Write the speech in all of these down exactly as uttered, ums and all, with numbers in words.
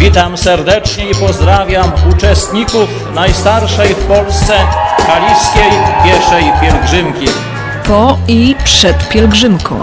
Witam serdecznie i pozdrawiam uczestników najstarszej w Polsce kaliskiej pieszej pielgrzymki. Po i przed pielgrzymką.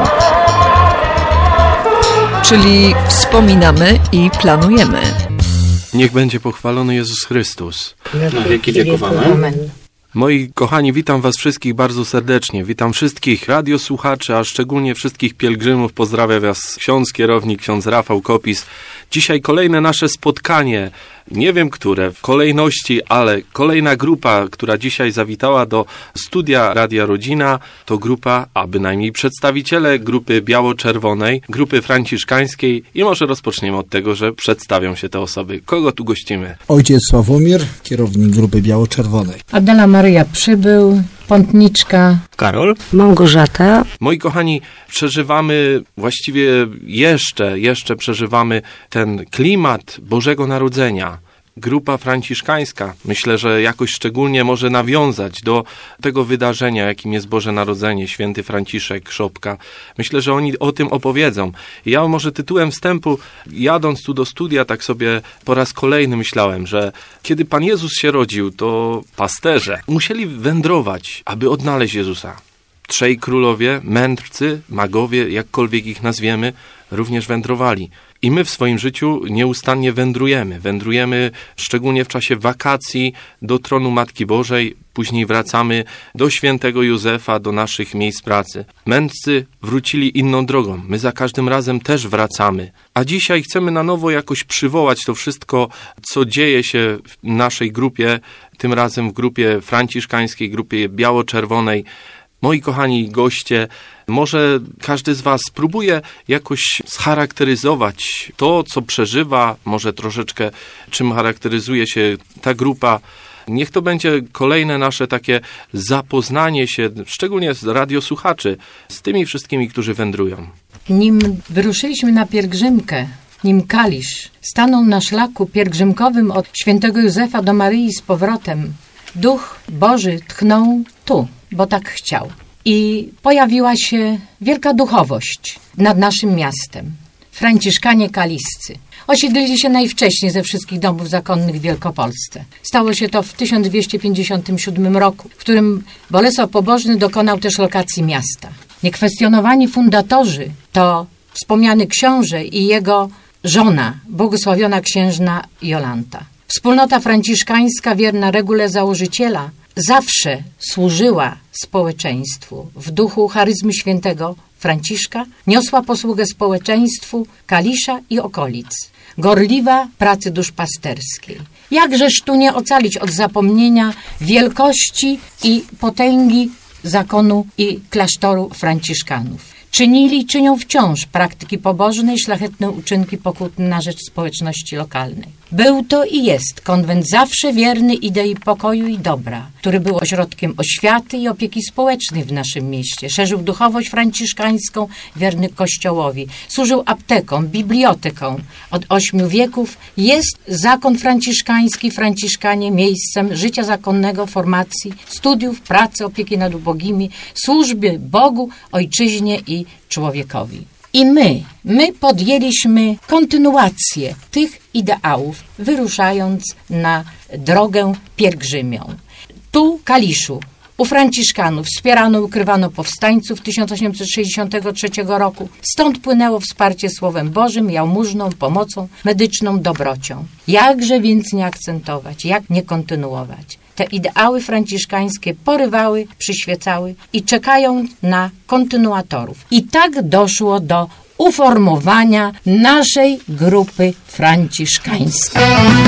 Czyli wspominamy i planujemy. Niech będzie pochwalony Jezus Chrystus. Na wieki wieków. Amen. Moi kochani, witam was wszystkich bardzo serdecznie. Witam wszystkich radiosłuchaczy, a szczególnie wszystkich pielgrzymów. Pozdrawiam was ksiądz kierownik, ksiądz Rafał Kopis. Dzisiaj kolejne nasze spotkanie, nie wiem które, w kolejności, ale kolejna grupa, która dzisiaj zawitała do studia Radia Rodzina, to grupa, a bynajmniej przedstawiciele grupy biało-czerwonej, grupy franciszkańskiej i może rozpoczniemy od tego, że przedstawią się te osoby. Kogo tu gościmy? Ojciec Sławomir, kierownik grupy biało-czerwonej. Adela Maryja Przybył, pątniczka. Karol. Małgorzata. Moi kochani, przeżywamy, właściwie jeszcze, jeszcze przeżywamy ten klimat Bożego Narodzenia. Grupa franciszkańska, myślę, że jakoś szczególnie może nawiązać do tego wydarzenia, jakim jest Boże Narodzenie, święty Franciszek Szopka. Myślę, że oni o tym opowiedzą. Ja może tytułem wstępu, jadąc tu do studia, tak sobie po raz kolejny myślałem, że kiedy Pan Jezus się rodził, to pasterze musieli wędrować, aby odnaleźć Jezusa. Trzej królowie, mędrcy, magowie, jakkolwiek ich nazwiemy, również wędrowali. I my w swoim życiu nieustannie wędrujemy. Wędrujemy szczególnie w czasie wakacji do tronu Matki Bożej, później wracamy do świętego Józefa, do naszych miejsc pracy. Mędrcy wrócili inną drogą. My za każdym razem też wracamy. A dzisiaj chcemy na nowo jakoś przywołać to wszystko, co dzieje się w naszej grupie, tym razem w grupie franciszkańskiej, grupie biało-czerwonej. Moi kochani goście, może każdy z was spróbuje jakoś scharakteryzować to, co przeżywa, może troszeczkę czym charakteryzuje się ta grupa. Niech to będzie kolejne nasze takie zapoznanie się, szczególnie z radiosłuchaczy, z tymi wszystkimi, którzy wędrują. Nim wyruszyliśmy na pielgrzymkę, nim Kalisz stanął na szlaku pielgrzymkowym od świętego Józefa do Maryi z powrotem, Duch Boży tchnął tu, bo tak chciał. I pojawiła się wielka duchowość nad naszym miastem. Franciszkanie kaliscy. Osiedlili się najwcześniej ze wszystkich domów zakonnych w Wielkopolsce. Stało się to w tysiąc dwieście pięćdziesiątym siódmym roku, w którym Bolesław Pobożny dokonał też lokacji miasta. Niekwestionowani fundatorzy to wspomniany książę i jego żona, błogosławiona księżna Jolanta. Wspólnota franciszkańska, wierna regule założyciela, zawsze służyła społeczeństwu w duchu charyzmy świętego Franciszka, niosła posługę społeczeństwu Kalisza i okolic. Gorliwa pracy duszpasterskiej. Jakżeż tu nie ocalić od zapomnienia wielkości i potęgi zakonu i klasztoru franciszkanów. Czynili, czynią wciąż praktyki pobożne i szlachetne uczynki pokutne na rzecz społeczności lokalnej. Był to i jest konwent zawsze wierny idei pokoju i dobra, który był ośrodkiem oświaty i opieki społecznej w naszym mieście. Szerzył duchowość franciszkańską, wierny Kościołowi. Służył apteką, biblioteką. Od ośmiu wieków jest zakon franciszkański, Franciszkanie miejscem życia zakonnego, formacji, studiów, pracy, opieki nad ubogimi, służby Bogu, ojczyźnie i człowiekowi. I my, my podjęliśmy kontynuację tych ideałów, wyruszając na drogę pielgrzymią. Tu, Kaliszu, u Franciszkanów wspierano i ukrywano powstańców tysiąc osiemset sześćdziesiątego trzeciego roku. Stąd płynęło wsparcie Słowem Bożym, jałmużną, pomocą medyczną, dobrocią. Jakże więc nie akcentować, jak nie kontynuować? Te ideały franciszkańskie porywały, przyświecały i czekają na kontynuatorów. I tak doszło do uformowania naszej grupy franciszkańskiej.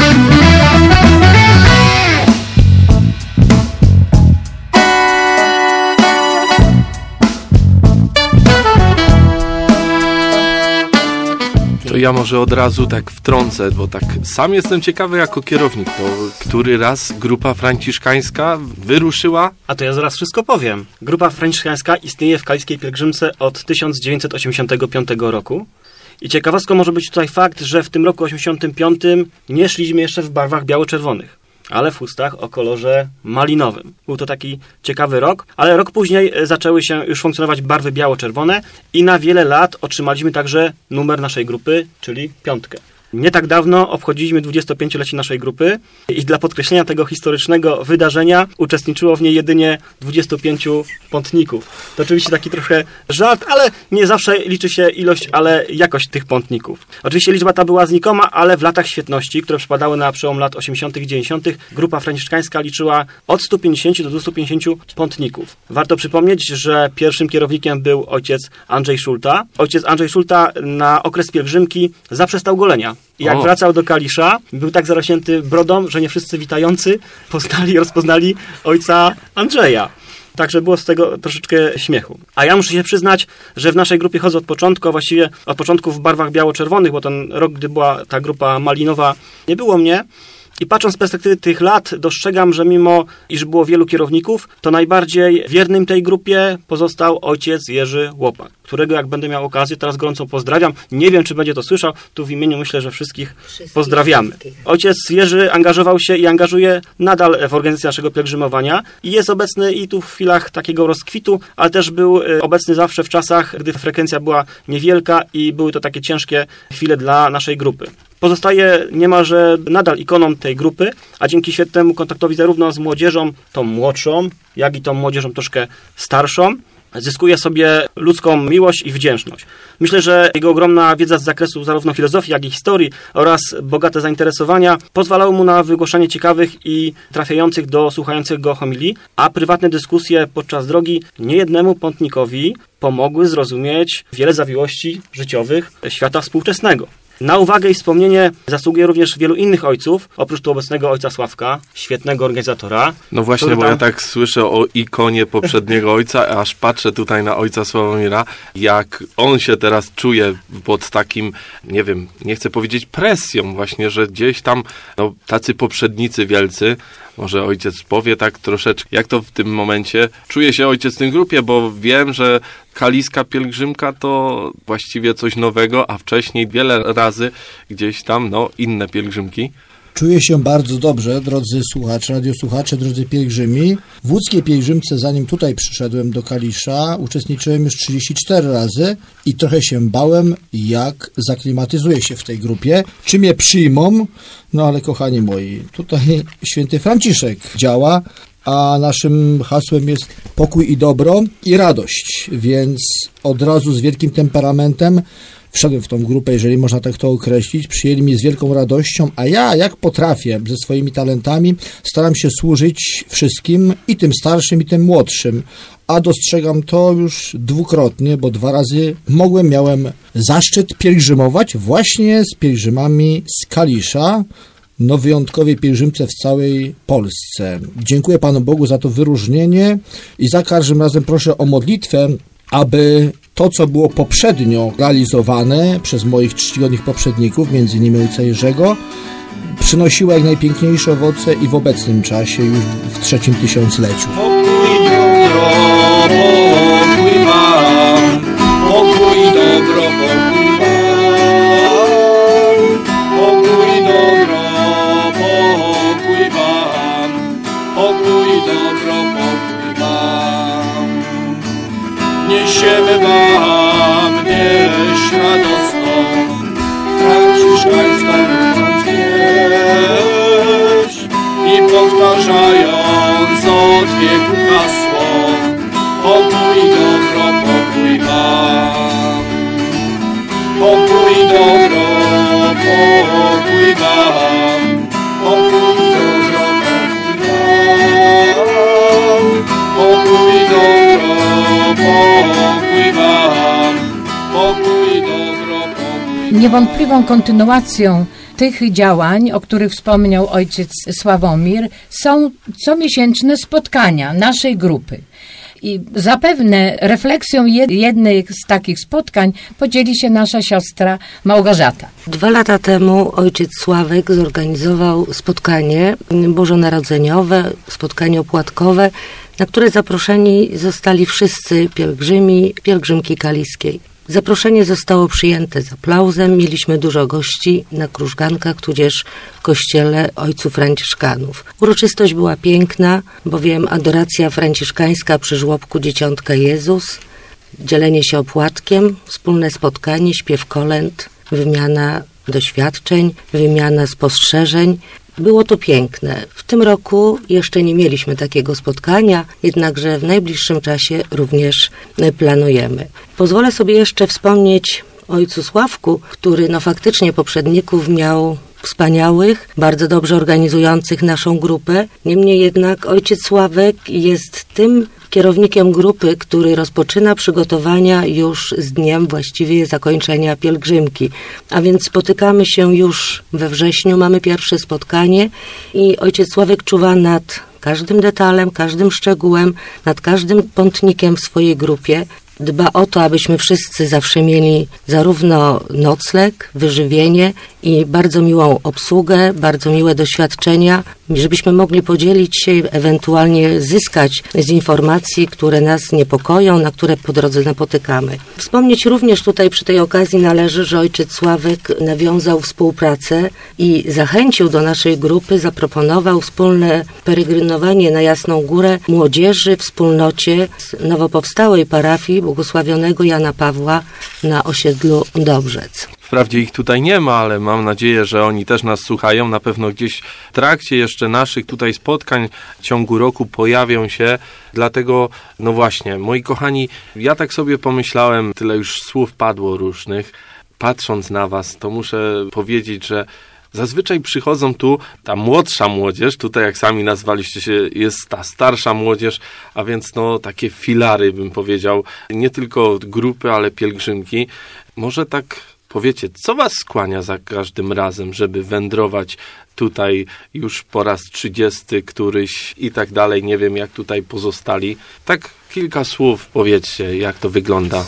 To ja może od razu tak wtrącę, bo tak sam jestem ciekawy jako kierownik, to który raz grupa franciszkańska wyruszyła? A to ja zaraz wszystko powiem. Grupa franciszkańska istnieje w kaliskiej pielgrzymce od tysiąc dziewięćset osiemdziesiątego piątego roku. I ciekawostką może być tutaj fakt, że w tym roku osiemdziesiątym piątym nie szliśmy jeszcze w barwach biało-czerwonych, ale w chustach o kolorze malinowym. Był to taki ciekawy rok, ale rok później zaczęły się już funkcjonować barwy biało-czerwone i na wiele lat otrzymaliśmy także numer naszej grupy, czyli piątkę. Nie tak dawno obchodziliśmy dwudziestopięciolecie naszej grupy i dla podkreślenia tego historycznego wydarzenia uczestniczyło w niej jedynie dwudziestu pięciu pątników. To oczywiście taki trochę żart, ale nie zawsze liczy się ilość, ale jakość tych pątników. Oczywiście liczba ta była znikoma, ale w latach świetności, które przypadały na przełom lat osiemdziesiątych i dziewięćdziesiątych, grupa franciszkańska liczyła od stu pięćdziesięciu do dwustu pięćdziesięciu pątników. Warto przypomnieć, że pierwszym kierownikiem był ojciec Andrzej Szulta. Ojciec Andrzej Szulta na okres pielgrzymki zaprzestał golenia. Jak O. wracał do Kalisza, był tak zarośnięty brodą, że nie wszyscy witający poznali i rozpoznali ojca Andrzeja. Także było z tego troszeczkę śmiechu. A ja muszę się przyznać, że w naszej grupie chodzę od początku, a właściwie od początku w barwach biało-czerwonych, bo ten rok, gdy była ta grupa malinowa, nie było mnie. I patrząc z perspektywy tych lat, dostrzegam, że mimo iż było wielu kierowników, to najbardziej wiernym tej grupie pozostał ojciec Jerzy Łopak, którego jak będę miał okazję, teraz gorąco pozdrawiam. Nie wiem, czy będzie to słyszał, tu w imieniu myślę, że wszystkich, wszystkich pozdrawiamy. Wszystkich. Ojciec Jerzy angażował się i angażuje nadal w organizację naszego pielgrzymowania i jest obecny i tu w chwilach takiego rozkwitu, ale też był obecny zawsze w czasach, gdy frekwencja była niewielka i były to takie ciężkie chwile dla naszej grupy. Pozostaje niemalże nadal ikoną tej grupy, a dzięki świetnemu kontaktowi zarówno z młodzieżą, tą młodszą, jak i tą młodzieżą troszkę starszą, zyskuje sobie ludzką miłość i wdzięczność. Myślę, że jego ogromna wiedza z zakresu zarówno filozofii, jak i historii oraz bogate zainteresowania pozwalały mu na wygłaszanie ciekawych i trafiających do słuchających go homilii, a prywatne dyskusje podczas drogi niejednemu pątnikowi pomogły zrozumieć wiele zawiłości życiowych świata współczesnego. Na uwagę i wspomnienie zasługuje również wielu innych ojców, oprócz tu obecnego ojca Sławka, świetnego organizatora. No właśnie, bo tam... ja tak słyszę o ikonie poprzedniego ojca, aż patrzę tutaj na ojca Sławomira, jak on się teraz czuje pod takim, nie wiem, nie chcę powiedzieć presją właśnie, że gdzieś tam no, tacy poprzednicy wielcy, może ojciec powie tak troszeczkę, jak to w tym momencie czuje się ojciec w tej grupie, bo wiem, że kaliska pielgrzymka to właściwie coś nowego, a wcześniej wiele razy gdzieś tam, no, inne pielgrzymki. Czuję się bardzo dobrze, drodzy słuchacze, radiosłuchacze, drodzy pielgrzymi. W łódzkiej pielgrzymce, zanim tutaj przyszedłem do Kalisza, uczestniczyłem już trzydzieści cztery razy i trochę się bałem, jak zaklimatyzuję się w tej grupie, czy mnie przyjmą. No ale kochani moi, tutaj święty Franciszek działa, a naszym hasłem jest pokój i dobro i radość, więc od razu z wielkim temperamentem wszedłem w tą grupę, jeżeli można tak to określić, przyjęli mnie z wielką radością, a ja, jak potrafię, ze swoimi talentami, staram się służyć wszystkim, i tym starszym, i tym młodszym, a dostrzegam to już dwukrotnie, bo dwa razy mogłem, miałem zaszczyt pielgrzymować właśnie z pielgrzymami z Kalisza, no wyjątkowej pielgrzymce w całej Polsce. Dziękuję Panu Bogu za to wyróżnienie i za każdym razem proszę o modlitwę, aby to, co było poprzednio realizowane przez moich czcigodnych poprzedników, między innymi ojca Jerzego, przynosiło jak najpiękniejsze owoce i w obecnym czasie, już w trzecim tysiącleciu. Pokój dobro, pokój wam, pokój dobro, pokój wam, pokój dobro, pokój wam, pokój dobro, pokój wam. Niesiemy wam wieść radosną, franciszkańską wieść i powtarzając od wieku hasło, pokój dobro, pokój wam. Pokój dobro, pokój wam. Pokój dobro, pokój wam. Pokój dobro, pokój wam. Pokój dobro, pokój wam. Niewątpliwą kontynuacją tych działań, o których wspomniał ojciec Sławomir, są comiesięczne spotkania naszej grupy. I zapewne refleksją jednej z takich spotkań podzieli się nasza siostra Małgorzata. Dwa lata temu ojciec Sławek zorganizował spotkanie bożonarodzeniowe, spotkanie opłatkowe, na które zaproszeni zostali wszyscy pielgrzymi, pielgrzymki kaliskiej. Zaproszenie zostało przyjęte z aplauzem, mieliśmy dużo gości na krużgankach, tudzież w kościele ojców franciszkanów. Uroczystość była piękna, bowiem adoracja franciszkańska przy żłobku Dzieciątka Jezus, dzielenie się opłatkiem, wspólne spotkanie, śpiew kolęd, wymiana doświadczeń, wymiana spostrzeżeń. Było to piękne. W tym roku jeszcze nie mieliśmy takiego spotkania, jednakże w najbliższym czasie również planujemy. Pozwolę sobie jeszcze wspomnieć o ojcu Sławku, który no faktycznie poprzedników miał wspaniałych, bardzo dobrze organizujących naszą grupę. Niemniej jednak ojciec Sławek jest tym kierownikiem grupy, który rozpoczyna przygotowania już z dniem właściwie zakończenia pielgrzymki. A więc spotykamy się już we wrześniu, mamy pierwsze spotkanie i ojciec Sławek czuwa nad każdym detalem, każdym szczegółem, nad każdym pątnikiem w swojej grupie. Dba o to, abyśmy wszyscy zawsze mieli zarówno nocleg, wyżywienie i bardzo miłą obsługę, bardzo miłe doświadczenia, żebyśmy mogli podzielić się, ewentualnie zyskać z informacji, które nas niepokoją, na które po drodze napotykamy. Wspomnieć również tutaj przy tej okazji należy, że ojciec Sławek nawiązał współpracę i zachęcił do naszej grupy, zaproponował wspólne peregrynowanie na Jasną Górę młodzieży w wspólnocie z nowo powstałej parafii błogosławionego Jana Pawła na osiedlu Dobrzec. Wprawdzie ich tutaj nie ma, ale mam nadzieję, że oni też nas słuchają. Na pewno gdzieś w trakcie jeszcze naszych tutaj spotkań w ciągu roku pojawią się. Dlatego, no właśnie, moi kochani, ja tak sobie pomyślałem, tyle już słów padło różnych. Patrząc na was, to muszę powiedzieć, że zazwyczaj przychodzą tu ta młodsza młodzież, tutaj jak sami nazwaliście się, jest ta starsza młodzież, a więc no takie filary, bym powiedział, nie tylko grupy, ale pielgrzymki. Może tak powiecie, co was skłania za każdym razem, żeby wędrować tutaj już po raz trzydziesty któryś i tak dalej, nie wiem jak tutaj pozostali. Tak kilka słów powiedzcie, jak to wygląda.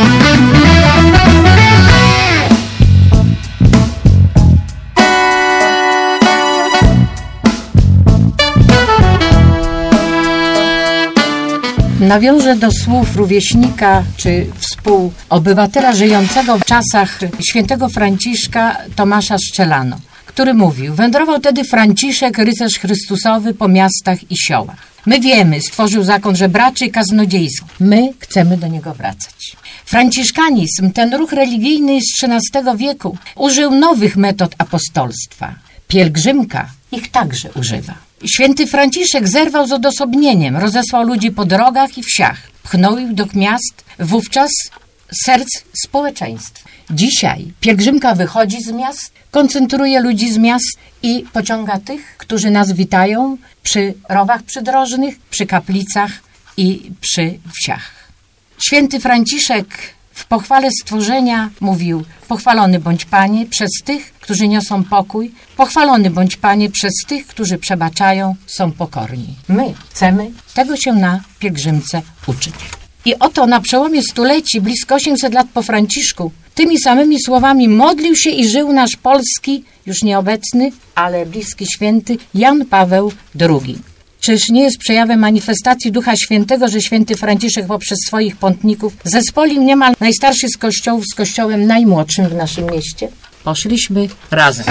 Nawiążę do słów rówieśnika czy współobywatela żyjącego w czasach świętego Franciszka Tomasza Szczelano, który mówił: wędrował tedy Franciszek, rycerz Chrystusowy, po miastach i siołach. My wiemy, stworzył zakon żebraczy i kaznodziejski. My chcemy do niego wracać. Franciszkanizm, ten ruch religijny z trzynastego wieku, użył nowych metod apostolstwa. Pielgrzymka ich także używa. Święty Franciszek zerwał z odosobnieniem, rozesłał ludzi po drogach i wsiach, pchnął ich do miast, wówczas serc społeczeństwa. Dzisiaj pielgrzymka wychodzi z miast, koncentruje ludzi z miast i pociąga tych, którzy nas witają przy rowach przydrożnych, przy kaplicach i przy wsiach. Święty Franciszek w pochwale stworzenia mówił: pochwalony bądź Panie przez tych, którzy niosą pokój, pochwalony bądź Panie przez tych, którzy przebaczają, są pokorni. My chcemy tego się na pielgrzymce uczyć. I oto na przełomie stuleci, blisko osiemset lat po Franciszku, tymi samymi słowami modlił się i żył nasz polski, już nieobecny, ale bliski święty Jan Paweł drugi. Czyż nie jest przejawem manifestacji Ducha Świętego, że święty Franciszek poprzez swoich pątników zespolił niemal najstarszy z kościołów z kościołem najmłodszym w naszym mieście? Poszliśmy razem.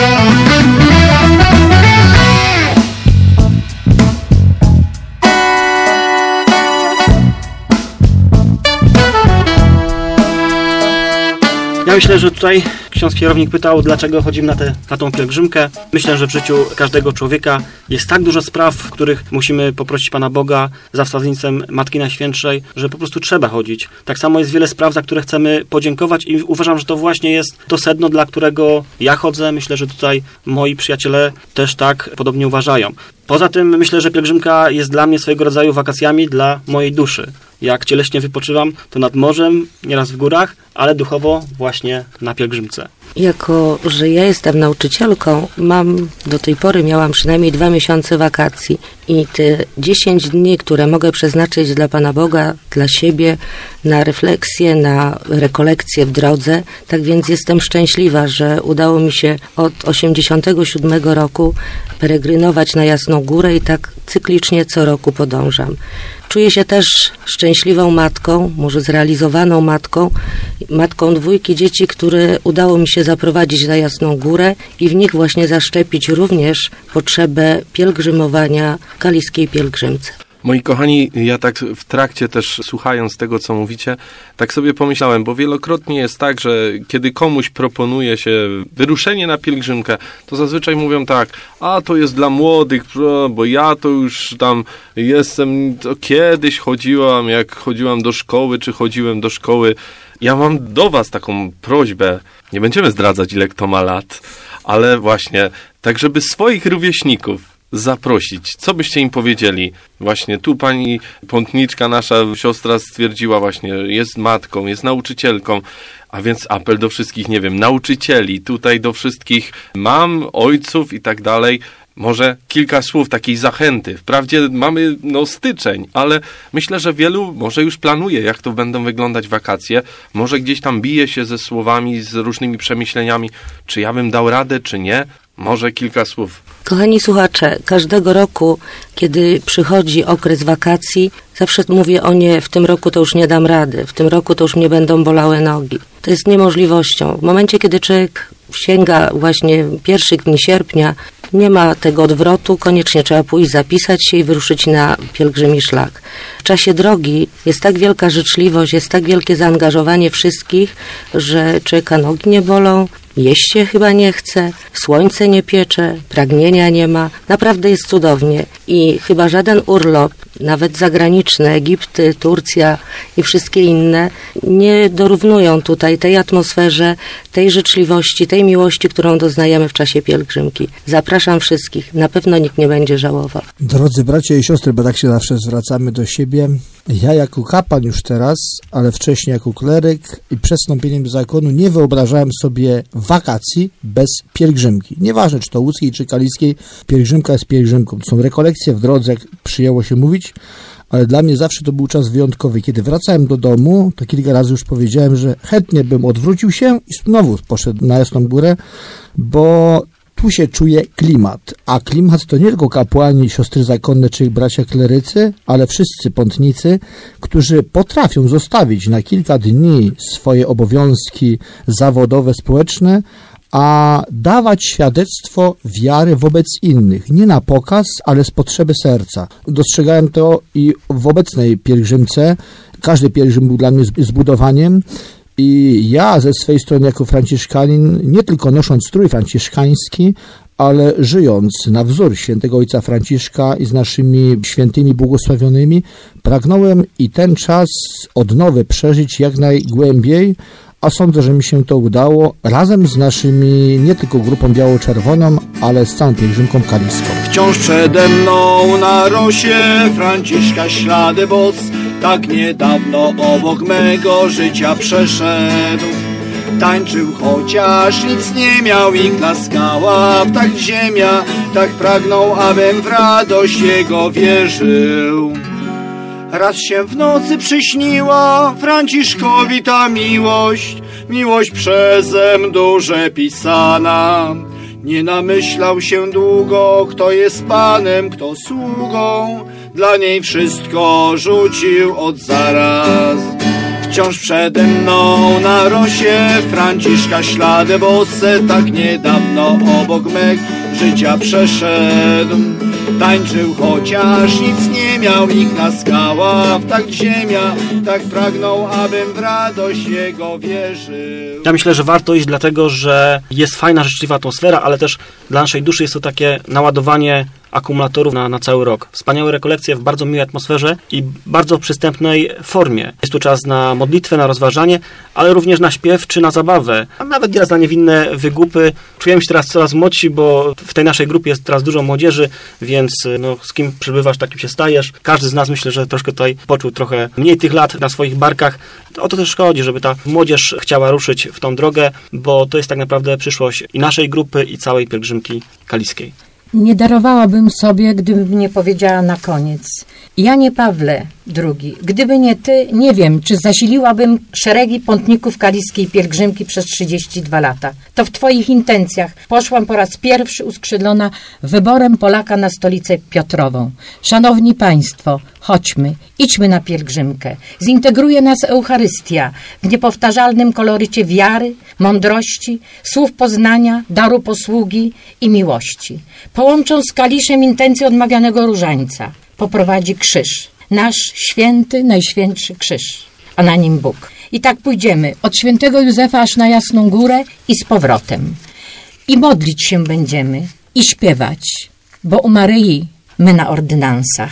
Ja myślę, że tutaj ksiądz kierownik pytał, dlaczego chodzimy na, tę, na tą pielgrzymkę. Myślę, że w życiu każdego człowieka jest tak dużo spraw, w których musimy poprosić Pana Boga za wstawiennictwem Matki Najświętszej, że po prostu trzeba chodzić. Tak samo jest wiele spraw, za które chcemy podziękować i uważam, że to właśnie jest to sedno, dla którego ja chodzę. Myślę, że tutaj moi przyjaciele też tak podobnie uważają. Poza tym myślę, że pielgrzymka jest dla mnie swojego rodzaju wakacjami dla mojej duszy. Jak cieleśnie wypoczywam, to nad morzem, nieraz w górach, ale duchowo właśnie na pielgrzymce. Jako, że ja jestem nauczycielką, mam do tej pory miałam przynajmniej dwa miesiące wakacji i te dziesięć dni, które mogę przeznaczyć dla Pana Boga, dla siebie, na refleksję, na rekolekcję w drodze, tak więc jestem szczęśliwa, że udało mi się od osiemdziesiątego siódmego roku peregrynować na Jasną Górę i tak cyklicznie co roku podążam. Czuję się też szczęśliwą matką, może zrealizowaną matką, matką dwójki dzieci, które udało mi się zaprowadzić na Jasną Górę i w nich właśnie zaszczepić również potrzebę pielgrzymowania w kaliskiej pielgrzymce. Moi kochani, ja tak w trakcie też słuchając tego, co mówicie, tak sobie pomyślałem, bo wielokrotnie jest tak, że kiedy komuś proponuje się wyruszenie na pielgrzymkę, to zazwyczaj mówią tak, a to jest dla młodych, bo ja to już tam jestem, to kiedyś chodziłam, jak chodziłam do szkoły, czy chodziłem do szkoły. Ja mam do was taką prośbę, nie będziemy zdradzać, ile kto ma lat, ale właśnie, tak żeby swoich rówieśników zaprosić. Co byście im powiedzieli? Właśnie tu pani pątniczka, nasza siostra stwierdziła właśnie, jest matką, jest nauczycielką, a więc apel do wszystkich, nie wiem, nauczycieli, tutaj do wszystkich mam, ojców i tak dalej. Może kilka słów takiej zachęty. Wprawdzie mamy no styczeń, ale myślę, że wielu może już planuje, jak to będą wyglądać wakacje. Może gdzieś tam bije się ze słowami, z różnymi przemyśleniami, czy ja bym dał radę, czy nie. Może kilka słów. Kochani słuchacze, każdego roku, kiedy przychodzi okres wakacji, zawsze mówię o nie, w tym roku to już nie dam rady, w tym roku to już mnie będą bolały nogi. To jest niemożliwością. W momencie, kiedy człowiek sięga właśnie pierwszych dni sierpnia, nie ma tego odwrotu, koniecznie trzeba pójść, zapisać się i wyruszyć na pielgrzymi szlak. W czasie drogi jest tak wielka życzliwość, jest tak wielkie zaangażowanie wszystkich, że człowieka nogi nie bolą, jeść się chyba nie chce, słońce nie piecze, pragnienia nie ma. Naprawdę jest cudownie i chyba żaden urlop, nawet zagraniczny, Egipty, Turcja i wszystkie inne, nie dorównują tutaj tej atmosferze, tej życzliwości, tej miłości, którą doznajemy w czasie pielgrzymki. Zapraszam wszystkich, na pewno nikt nie będzie żałował. Drodzy bracia i siostry, bo tak się zawsze zwracamy do siebie, ja jako kapłan już teraz, ale wcześniej jako kleryk i przed wstąpieniem do zakonu nie wyobrażałem sobie wakacji bez pielgrzymki. Nieważne, czy to łódzkiej, czy kaliskiej, pielgrzymka jest pielgrzymką. To są rekolekcje w drodze, jak przyjęło się mówić, ale dla mnie zawsze to był czas wyjątkowy. Kiedy wracałem do domu, to kilka razy już powiedziałem, że chętnie bym odwrócił się i znowu poszedł na Jasną Górę, bo tu się czuje klimat, a klimat to nie tylko kapłani, siostry zakonne czy bracia klerycy, ale wszyscy pątnicy, którzy potrafią zostawić na kilka dni swoje obowiązki zawodowe, społeczne, a dawać świadectwo wiary wobec innych, nie na pokaz, ale z potrzeby serca. Dostrzegałem to i w obecnej pielgrzymce. Każdy pielgrzym był dla mnie zbudowaniem. I ja ze swojej strony jako franciszkanin, nie tylko nosząc strój franciszkański, ale żyjąc na wzór świętego ojca Franciszka i z naszymi świętymi błogosławionymi, pragnąłem i ten czas odnowy przeżyć jak najgłębiej, a sądzę, że mi się to udało razem z naszymi, nie tylko grupą biało-czerwoną, ale z całą pielgrzymką kaliską. Wciąż przede mną na rosie Franciszka ślady boc, tak niedawno obok mego życia przeszedł. Tańczył, chociaż nic nie miał i klaskała w tak ziemia, tak pragnął, abym w radość jego wierzył. Raz się w nocy przyśniła Franciszkowi ta miłość, miłość przezem duże pisana. Nie namyślał się długo, kto jest panem, kto sługą, dla niej wszystko rzucił od zaraz. Wciąż przede mną na rosie Franciszka ślady bose, tak niedawno obok mego życia przeszedł. Tańczył, chociaż nic nie miał i klaskała w tak ziemia, tak pragnął, abym w radość jego wierzył. Ja myślę, że warto iść dlatego, że jest fajna, życzliwa atmosfera, ale też dla naszej duszy jest to takie naładowanie akumulatorów na, na cały rok. Wspaniałe rekolekcje w bardzo miłej atmosferze i bardzo przystępnej formie. Jest tu czas na modlitwę, na rozważanie, ale również na śpiew czy na zabawę, a nawet nieraz na niewinne wygłupy. Czujemy się teraz coraz młodsi, bo w tej naszej grupie jest teraz dużo młodzieży, więc no, z kim przybywasz, takim się stajesz. Każdy z nas, myślę, że troszkę tutaj poczuł trochę mniej tych lat na swoich barkach. O to też chodzi, żeby ta młodzież chciała ruszyć w tą drogę, bo to jest tak naprawdę przyszłość i naszej grupy, i całej pielgrzymki kaliskiej. Nie darowałabym sobie, gdybym nie powiedziała na koniec. Janie Pawle drugi, gdyby nie ty, nie wiem, czy zasiliłabym szeregi pątników kaliskiej pielgrzymki przez trzydzieści dwa lata. To w twoich intencjach poszłam po raz pierwszy uskrzydlona wyborem Polaka na stolicę Piotrową. Szanowni Państwo, chodźmy, idźmy na pielgrzymkę. Zintegruje nas Eucharystia w niepowtarzalnym kolorycie wiary, mądrości, słów poznania, daru posługi i miłości. Połączą z kaliszem intencje odmawianego różańca. poprowadzi krzyż. Nasz święty, najświętszy krzyż, a na nim Bóg. I tak pójdziemy od świętego Józefa aż na Jasną Górę i z powrotem. I modlić się będziemy i śpiewać, bo u Maryi my na ordynansach.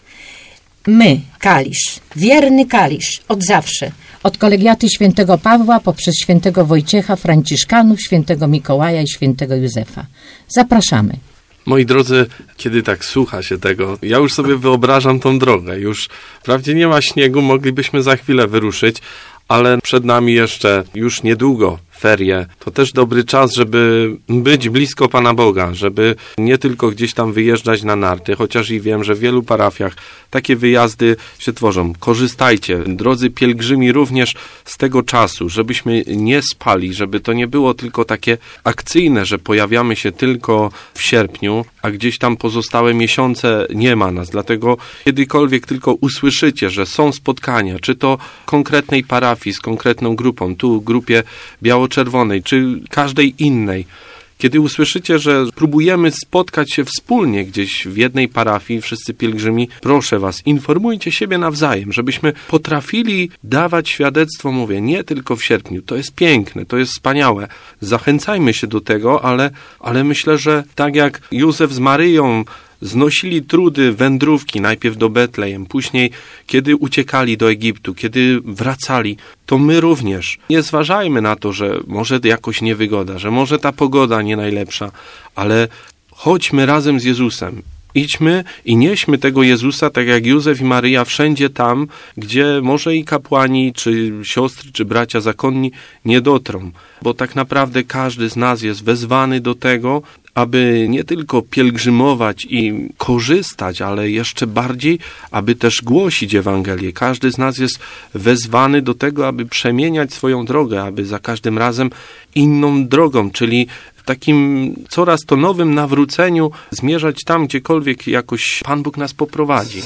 My, Kalisz, wierny Kalisz, od zawsze, od kolegiaty świętego Pawła poprzez świętego Wojciecha, Franciszkanów, świętego Mikołaja i świętego Józefa. Zapraszamy. Moi drodzy, kiedy tak słucha się tego, ja już sobie wyobrażam tą drogę. Już wprawdzie nie ma śniegu, moglibyśmy za chwilę wyruszyć, ale przed nami jeszcze już niedługo ferie. To też dobry czas, żeby być blisko Pana Boga, żeby nie tylko gdzieś tam wyjeżdżać na narty, chociaż i wiem, że w wielu parafiach takie wyjazdy się tworzą. Korzystajcie, drodzy pielgrzymi, również z tego czasu, żebyśmy nie spali, żeby to nie było tylko takie akcyjne, że pojawiamy się tylko w sierpniu, a gdzieś tam pozostałe miesiące nie ma nas. Dlatego kiedykolwiek tylko usłyszycie, że są spotkania, czy to konkretnej parafii z konkretną grupą, tu grupie biało-czerwonej, czy każdej innej, kiedy usłyszycie, że próbujemy spotkać się wspólnie gdzieś w jednej parafii, wszyscy pielgrzymi, proszę was, informujcie siebie nawzajem, żebyśmy potrafili dawać świadectwo, mówię, nie tylko w sierpniu. To jest piękne, to jest wspaniałe. Zachęcajmy się do tego, ale, ale myślę, że tak jak Józef z Maryją znosili trudy wędrówki, najpierw do Betlejem, później kiedy uciekali do Egiptu, kiedy wracali, to my również nie zważajmy na to, że może jakoś niewygoda, że może ta pogoda nie najlepsza, ale chodźmy razem z Jezusem. Idźmy i nieśmy tego Jezusa, tak jak Józef i Maryja, wszędzie tam, gdzie może i kapłani, czy siostry, czy bracia zakonni nie dotrą. Bo tak naprawdę każdy z nas jest wezwany do tego, aby nie tylko pielgrzymować i korzystać, ale jeszcze bardziej, aby też głosić Ewangelię. Każdy z nas jest wezwany do tego, aby przemieniać swoją drogę, aby za każdym razem inną drogą, czyli w takim coraz to nowym nawróceniu zmierzać tam, gdziekolwiek jakoś Pan Bóg nas poprowadzi.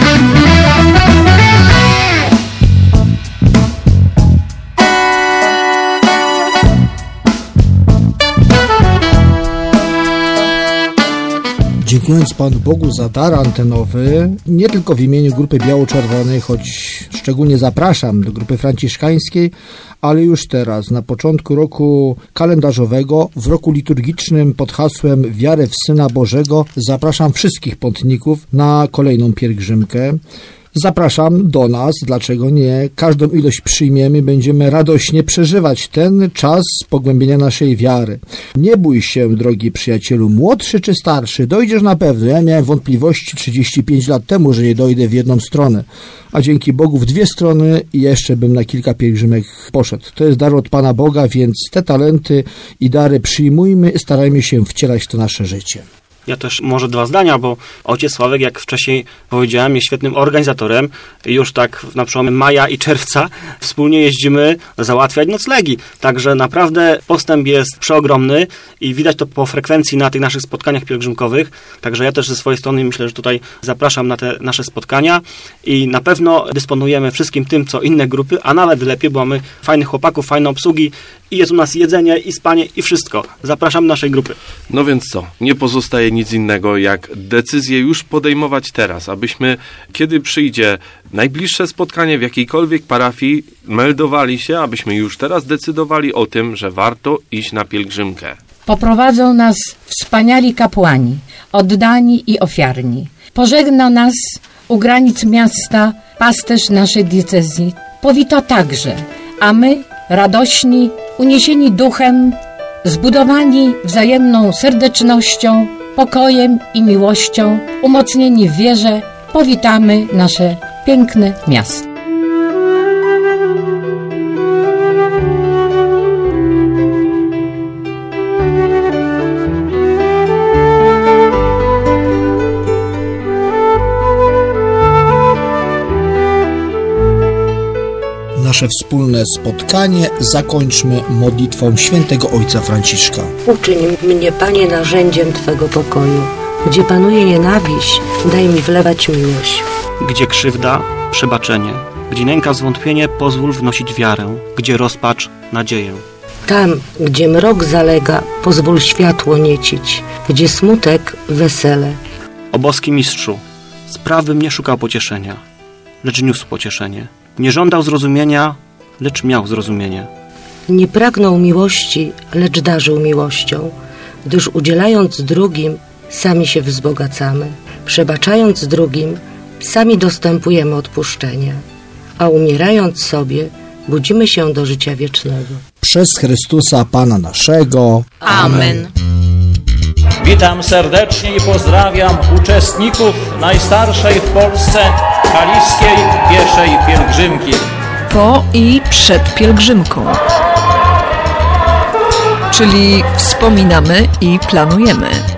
Dziękując Panu Bogu za dar antenowy, nie tylko w imieniu Grupy Biało-Czerwonej, choć szczególnie zapraszam do Grupy Franciszkańskiej, ale już teraz, na początku roku kalendarzowego, w roku liturgicznym pod hasłem Wiarę w Syna Bożego, zapraszam wszystkich pątników na kolejną pielgrzymkę. Zapraszam do nas, dlaczego nie? Każdą ilość przyjmiemy, będziemy radośnie przeżywać ten czas pogłębienia naszej wiary. Nie bój się, drogi przyjacielu, młodszy czy starszy, dojdziesz na pewno. Ja miałem wątpliwości trzydzieści pięć lat temu, że nie dojdę w jedną stronę, a dzięki Bogu w dwie strony i jeszcze bym na kilka pielgrzymek poszedł. To jest dar od Pana Boga, więc te talenty i dary przyjmujmy, starajmy się wcielać w to nasze życie. Ja też może dwa zdania, bo ojciec Sławek, jak wcześniej powiedziałem, jest świetnym organizatorem. Już tak na przełomie maja i czerwca wspólnie jeździmy załatwiać noclegi. Także naprawdę postęp jest przeogromny i widać to po frekwencji na tych naszych spotkaniach pielgrzymkowych. Także ja też ze swojej strony myślę, że tutaj zapraszam na te nasze spotkania i na pewno dysponujemy wszystkim tym, co inne grupy, a nawet lepiej, bo mamy fajnych chłopaków, fajne obsługi i jest u nas jedzenie i spanie i wszystko. Zapraszam do naszej grupy. No więc co? Nie pozostaje nic innego, jak decyzję już podejmować teraz, abyśmy, kiedy przyjdzie najbliższe spotkanie w jakiejkolwiek parafii, meldowali się, abyśmy już teraz decydowali o tym, że warto iść na pielgrzymkę. Poprowadzą nas wspaniali kapłani, oddani i ofiarni. Pożegna nas u granic miasta pasterz naszej diecezji. Powita także, a my, radośni, uniesieni duchem, zbudowani wzajemną serdecznością, pokojem i miłością, umocnieni w wierze, powitamy nasze piękne miasto. Nasze wspólne spotkanie zakończmy modlitwą świętego Ojca Franciszka. Uczyń mnie, Panie, narzędziem Twego pokoju. Gdzie panuje nienawiść, daj mi wlewać miłość. Gdzie krzywda, przebaczenie. Gdzie nęka zwątpienie, pozwól wnosić wiarę. Gdzie rozpacz, nadzieję. Tam, gdzie mrok zalega, pozwól światło niecić. Gdzie smutek, wesele. O boski mistrzu, Z prawym nie szukał pocieszenia, lecz niósł pocieszenie. Nie żądał zrozumienia, lecz miał zrozumienie. Nie pragnął miłości, lecz darzył miłością, gdyż udzielając drugim, sami się wzbogacamy. Przebaczając drugim, sami dostępujemy odpuszczenia, a umierając sobie, budzimy się do życia wiecznego. Przez Chrystusa Pana naszego. Amen. Witam serdecznie i pozdrawiam uczestników najstarszej w Polsce kaliskiej pieszej pielgrzymki. Po i przed pielgrzymką. Czyli wspominamy i planujemy.